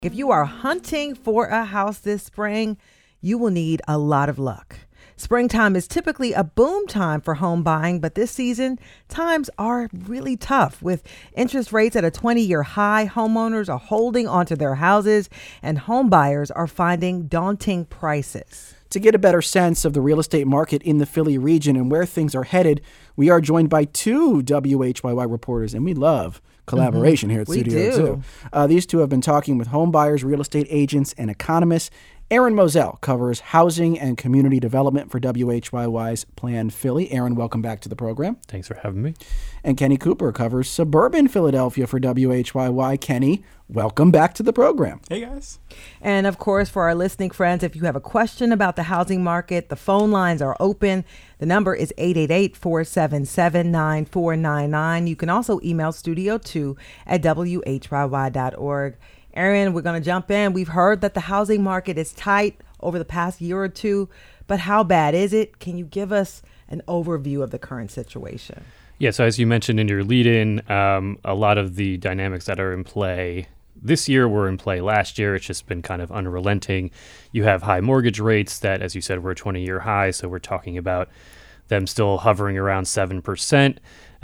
If you are hunting for a house this spring, you will need a lot of luck. Springtime is typically a boom time for home buying, but this season, times are really tough. With interest rates at a 20-year high, homeowners are holding onto their houses, and home buyers are finding daunting prices. To get a better sense of the real estate market in the Philly region and where things are headed, we are joined by two WHYY reporters, and we love collaboration here at Studio 2. These two have been talking with home buyers, real estate agents, and economists. Aaron Moselle covers housing and community development for WHYY's Planned Philly. Aaron, welcome back to the program. Thanks for having me. And Kenny Cooper covers suburban Philadelphia for WHYY. Kenny, welcome back to the program. Hey, guys. And of course, for our listening friends, if you have a question about the housing market, the phone lines are open. The number is 888-477-9499. You can also email studio2@whyy.org. Aaron, we're going to jump in. We've heard that the housing market is tight over the past year or two, but how bad is it? Can you give us an overview of the current situation? Yeah, so as you mentioned in your lead-in, a lot of the dynamics that are in play this year were in play last year. It's just been kind of unrelenting. You have high mortgage rates that, as you said, were a 20-year high, so we're talking about them still hovering around 7%.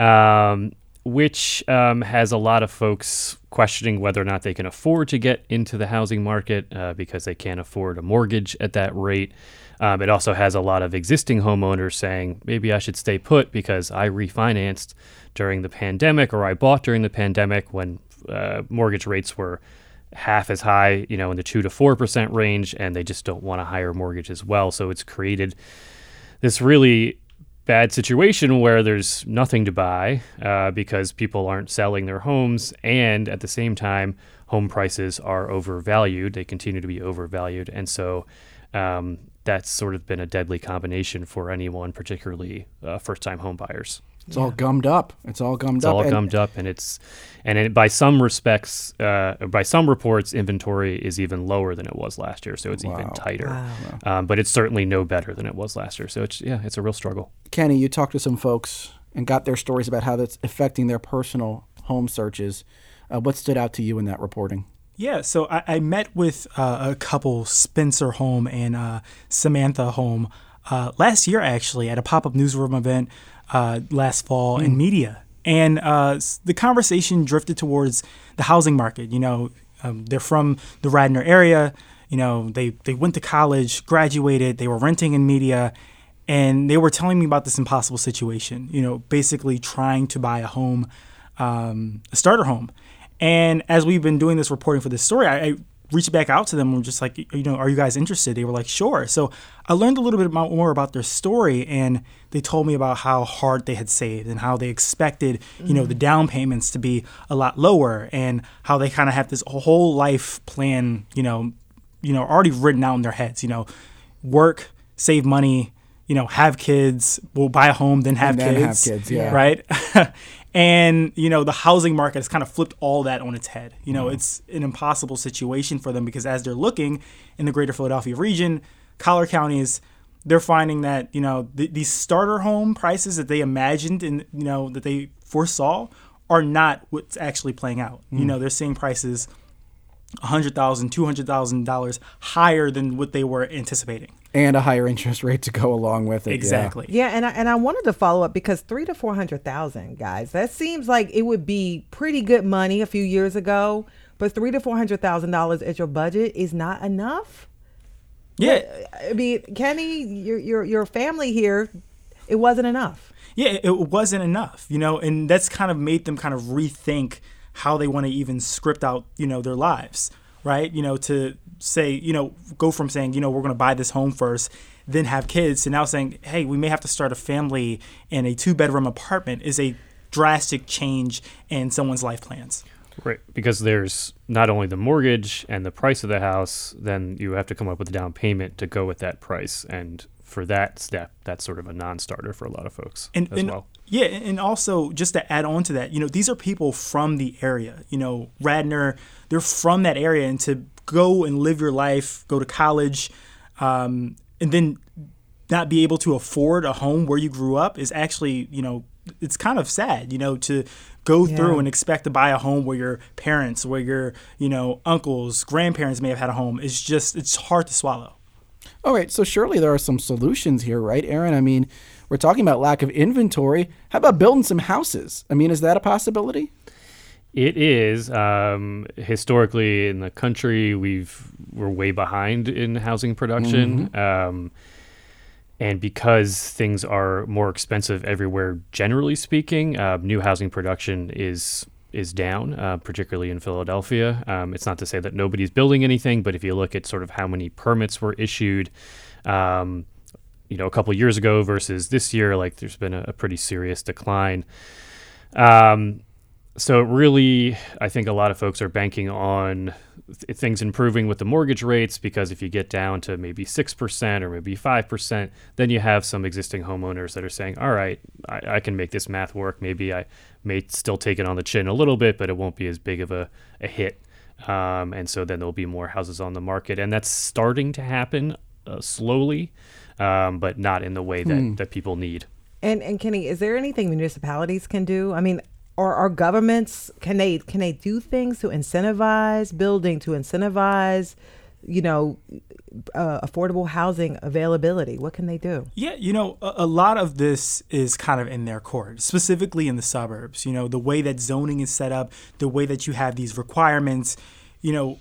Which has a lot of folks questioning whether or not they can afford to get into the housing market because they can't afford a mortgage at that rate. It also has a lot of existing homeowners saying, maybe I should stay put because I refinanced during the pandemic, or I bought during the pandemic when mortgage rates were half as high, in the 2 to 4% range, and they just don't want a higher mortgage as well. So it's created this really bad situation where there's nothing to buy because people aren't selling their homes, and at the same time, home prices are overvalued. They continue to be overvalued, and so that's sort of been a deadly combination for anyone, particularly first-time home buyers. It's all gummed up. It's all gummed up, and by some respects, by some reports, inventory is even lower than it was last year. So it's even tighter. Wow. But it's certainly no better than it was last year. So it's a real struggle. Kenny, you talked to some folks and got their stories about how that's affecting their personal home searches. What stood out to you in that reporting? Yeah, so I met with a couple, Spencer Home and Samantha Home, last year actually at a pop-up newsroom event last fall in media. And the conversation drifted towards the housing market. They're from the Radnor area. They went to college, graduated, they were renting in media, and they were telling me about this impossible situation, basically trying to buy a home, a starter home. And as we've been doing this reporting for this story, I reached back out to them and just like, are you guys interested? They were like, sure. So I learned a little bit more about their story, and they told me about how hard they had saved and how they expected, the down payments to be a lot lower, and how they kind of have this whole life plan, already written out in their heads, work, save money, have kids, we'll buy a home, then have kids. Yeah. Right. And, the housing market has kind of flipped all that on its head. It's an impossible situation for them because as they're looking in the greater Philadelphia region, collar counties, they're finding that, these starter home prices that they imagined and, that they foresaw are not what's actually playing out. They're seeing prices $100,000, $200,000 higher than what they were anticipating. And a higher interest rate to go along with it. Exactly. Yeah, and I wanted to follow up because $300,000 to $400,000, guys, that seems like it would be pretty good money a few years ago. But $300,000 to $400,000 as your budget is not enough. Yeah, I mean, Kenny, your family here, it wasn't enough. Yeah, it wasn't enough. And that's kind of made them kind of rethink how they want to even script out, their lives. Right, to say, go from saying, we're going to buy this home first, then have kids, to now saying, hey, we may have to start a family, and a 2-bedroom apartment is a drastic change in someone's life plans. Right, because there's not only the mortgage and the price of the house, then you have to come up with a down payment to go with that price. And for that step, that's sort of a non-starter for a lot of folks as well. Yeah, and also just to add on to that, these are people from the area. Radnor, they're from that area, and to go and live your life, go to college, and then not be able to afford a home where you grew up is actually, it's kind of sad, to go through and expect to buy a home where your parents, where your, uncles, grandparents may have had a home. It's hard to swallow. All right, so surely there are some solutions here, right, Aaron? I mean, we're talking about lack of inventory. How about building some houses? I mean, is that a possibility? It is. Historically, in the country, we're way behind in housing production. And because things are more expensive everywhere, generally speaking, new housing production is down, particularly in Philadelphia. It's not to say that nobody's building anything, but if you look at sort of how many permits were issued, a couple of years ago versus this year, like there's been a pretty serious decline. So really, I think a lot of folks are banking on things improving with the mortgage rates, because if you get down to maybe 6% or maybe 5%, then you have some existing homeowners that are saying, all right, I can make this math work. Maybe I may still take it on the chin a little bit, but it won't be as big of a hit. And so then there'll be more houses on the market. And that's starting to happen slowly, but not in the way that people need. And Kenny, is there anything municipalities can do? I mean, or our governments, can they do things to incentivize building, to incentivize, affordable housing availability? What can they do? Yeah, a lot of this is kind of in their court, specifically in the suburbs. The way that zoning is set up, the way that you have these requirements, the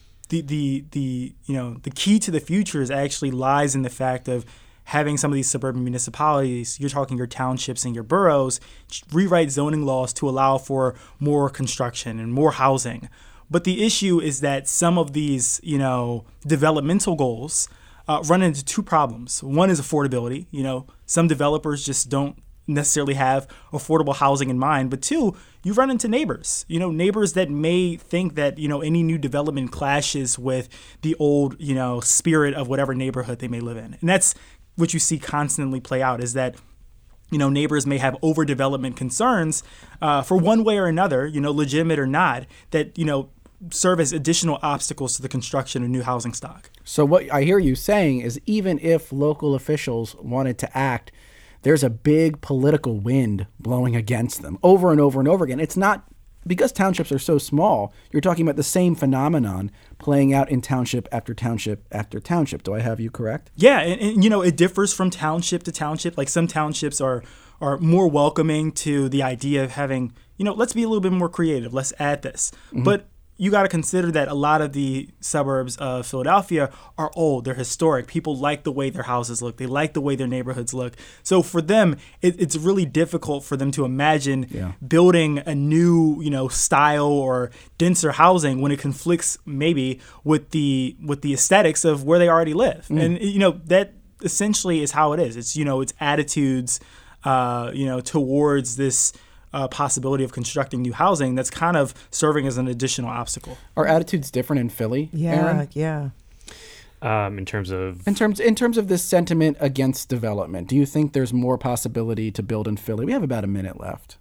key to the future is actually lies in the fact of having some of these suburban municipalities, you're talking your townships and your boroughs, rewrite zoning laws to allow for more construction and more housing. But the issue is that some of these, developmental goals run into two problems. One is affordability. Some developers just don't necessarily have affordable housing in mind. But two, you run into neighbors, neighbors that may think that, any new development clashes with the old, spirit of whatever neighborhood they may live in. And that's what you see constantly play out, is that neighbors may have overdevelopment concerns for one way or another, legitimate or not, that serve as additional obstacles to the construction of new housing stock. So what I hear you saying is, even if local officials wanted to act, there's a big political wind blowing against them over and over and over again. It's not because townships are so small. You're talking about the same phenomenon playing out in township after township after township. Do I have you correct? Yeah, and it differs from township to township. Like some townships are more welcoming to the idea of having, let's be a little bit more creative. Let's add this. Mm-hmm. But you got to consider that a lot of the suburbs of Philadelphia are old. They're historic. People like the way their houses look. They like the way their neighborhoods look. So for them, it's really difficult for them to imagine building a new, style or denser housing when it conflicts maybe with the aesthetics of where they already live. And that essentially is how it is. It's it's attitudes, towards this possibility of constructing new housing that's kind of serving as an additional obstacle. Are attitudes different in Philly, Aaron? Yeah. In terms of this sentiment against development, do you think there's more possibility to build in Philly? We have about a minute left.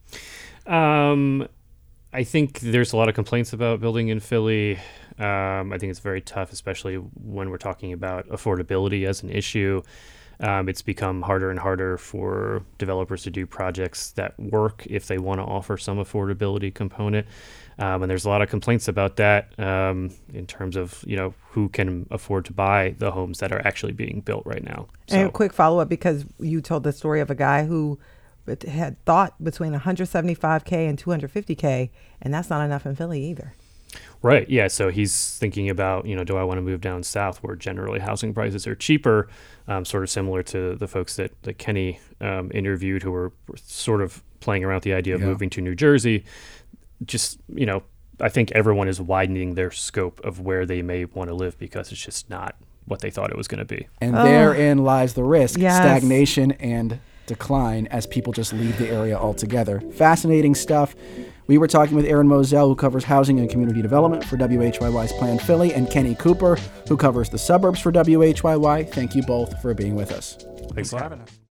I think there's a lot of complaints about building in Philly. I think it's very tough, especially when we're talking about affordability as an issue. It's become harder and harder for developers to do projects that work if they want to offer some affordability component. And there's a lot of complaints about that in terms of, who can afford to buy the homes that are actually being built right now. So. And a quick follow-up, because you told the story of a guy who had thought between $175K and $250K, and that's not enough in Philly either. Right. Yeah. So he's thinking about, do I want to move down south where generally housing prices are cheaper, sort of similar to the folks that Kenny interviewed who were sort of playing around with the idea of moving to New Jersey. Just, I think everyone is widening their scope of where they may want to live because it's just not what they thought it was going to be. And therein lies the risk, stagnation and decline as people just leave the area altogether. Fascinating stuff. We were talking with Aaron Moselle, who covers housing and community development for WHYY's Plan Philly, and Kenny Cooper, who covers the suburbs for WHYY. Thank you both for being with us. Thanks for having us.